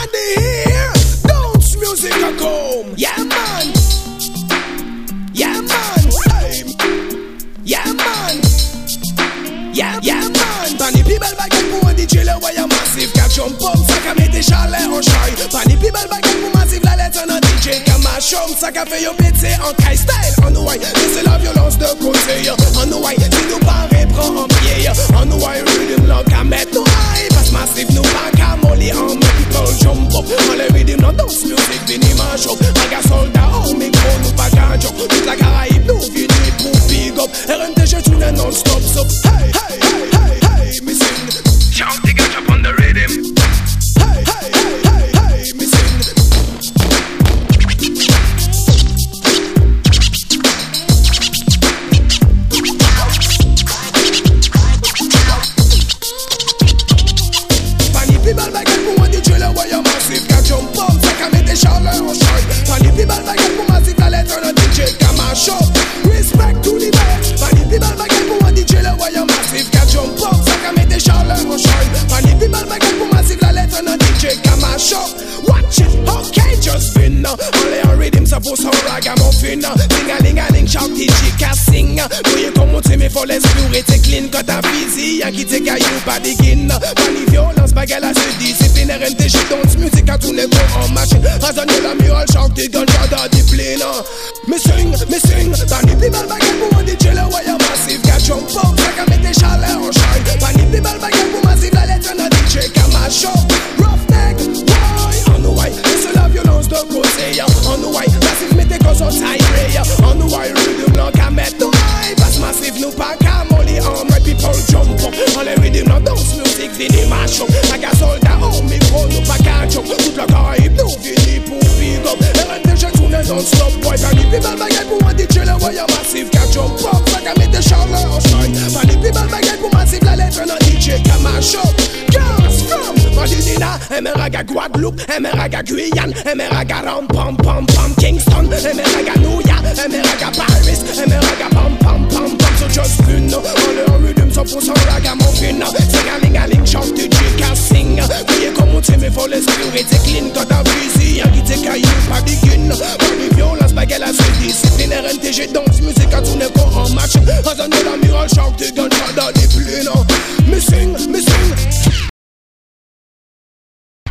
man they hear dance music a come. Yeah man. Yeah man. Hey. Yeah man. Yeah man. Pani people baguette pour un DJ le voyant massif. Cap jump up, ça qu'a mette chalet en chai. Pani people baguette pour massif la lettre en DJ. Comme ma chambre, ça qu'a fait yo pété en kai style. En ouai, c'est la violence de côté. En ouai, si nous paraît prend en pied. En ouai, rhythm l'en qu'a mettre nous high. Parce massif nous pas qu'à molly en me people jump up. En le rhythm l'en dance music vini ma show. Aga soldat au micro nous pas qu'à joke. Toute la Caraïbe nous vini pour big up. RNTG tourne non-stop so. Hey, hey, hey, hey, hey, me sing. Shout the catch up on the rhythm. Hey, hey, hey, hey, hey, me sing. Pani people baguette pour un DJ le voyant massif. Quand jump up, ça qu'a mette chaleur en chai. Pani people baguette pour massif la lettre en DJ. Comme ma show, respect to the best. Pani people baguette pour un DJ le voyant massif. Quand jump up, ça qu'a mette chaleur en chai. Pani people baguette pour massif la lettre en DJ. Comme ma show, watch it, okay, just spin. Only a rhythm ça pour son ragamuffin. Ding-a-ling-a-ling, shout DJ ca sing. Voyez comment tu me faut l'esprit t'es clean quand t'as busy. Y'a qui t'es caillou pas digin. Pani violence, baguette à se discipline. RNTG dance music à tourner pour en machine. Razonne la murale, shout the gun, j'adore des plines. Me sing. Pani people baguette pour un DJ le voyant massif. Got jump up, ça qu'a mette chaleur en chai. Pani people baguette pour massif la lettre en DJ. Comme ma show, roughneck, why? On ouai, c'est la violence de côté. On ouai, massif mette cause au tiré. On ouai, rhythm blanc qu'à mettre nous high. Passe massif nous pas qu'à molly on my people jump up. On les rhythm blanc dance music vini ma show. Aga soldat au micro nous pas qu'à joke. Toute la Caraïbe nous vini pour big up. RNTG tourne non-stop boy. Pani people baguette pour un DJ le voyant massif. Qu'à jump up, ça qu'a mette chaleur en chai. Pani people baguette pour massif la lettre en DJ. Comme ma show, girls from Madinina, Emeraga Guadeloupe, Emeraga Guyane, Emeraga Ram Pam Pam Pam Kingston, Emeraga New York, Emeraga Paris, Emeraga Pam Pam Pam Pam. So just spin, on le rhythm 100% ragamuffin. Sing-a-ling-a-ling, shout the DJ ca sing. Voyez comment tu me faut l'esprit t'es clean quand t'as busy. Y'a qui t'es caillou pas digin. Pani violence, baguette à se discipline. RNTG dance music à tourner pour en match. Razonne la murale, shout the gun, j'adore des plines. Me sing.